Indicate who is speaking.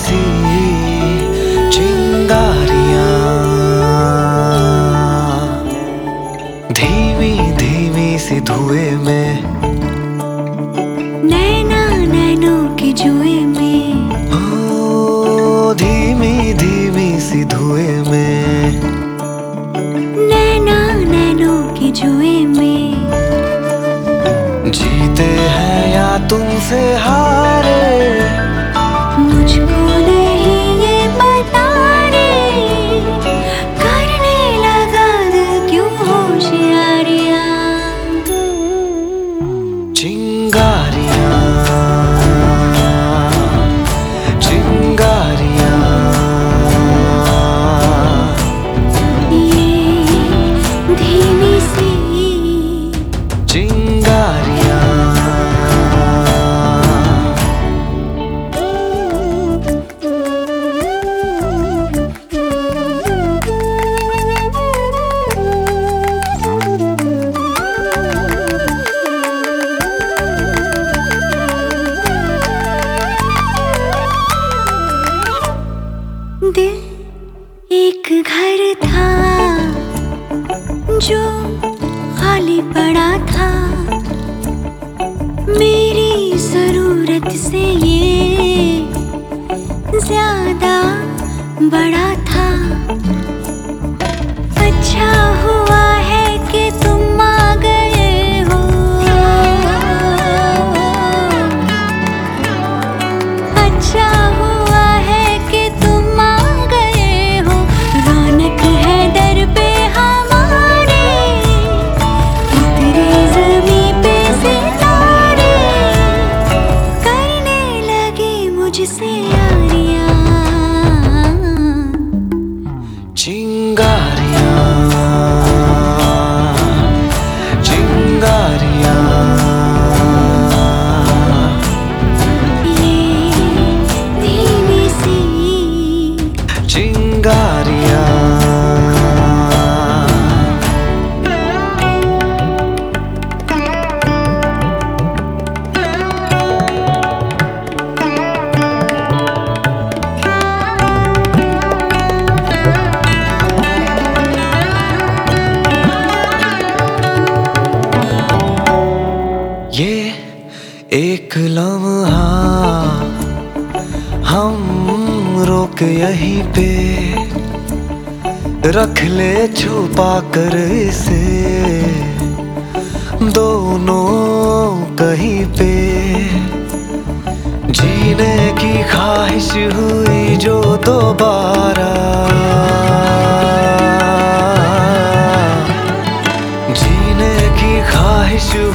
Speaker 1: सी चिंगारियां, धीमी धीमी सी धुएं में,
Speaker 2: नैना नैनों के जुए में,
Speaker 1: ओ धीमी धीमी सी धुएं में,
Speaker 2: नैना नैनों के जुए में।
Speaker 1: जीते हैं या तुमसे हारे,
Speaker 2: मुझको नहीं ये बता रे, करने लगा दिल क्यों होशियारियां।
Speaker 1: चिंगारियां चिंगारियां,
Speaker 2: ये धीमी सी
Speaker 1: चिंगारियां।
Speaker 2: दिल एक घर था जो खाली पड़ा था, मेरी जरूरत से ये ज्यादा बड़ा था। अच्छा हुआ है कि तुम आ गए हो, अच्छा हुआ है कि तुम आ गए हो। रौनक है दर पे हमारे, उतरे ज़मीं पे सितारे, करने लगे मुझसे यारियां।
Speaker 1: चिंगारियां चिंगारियां,
Speaker 2: ये धीमी सी
Speaker 1: चिंगारियां। ये एक लम्हा हम रोक यहीं पे, रख ले छुपा कर इसे दोनों कहीं पे। जीने की ख्वाहिश हुई जो दोबारा, जीने की ख्वाहिश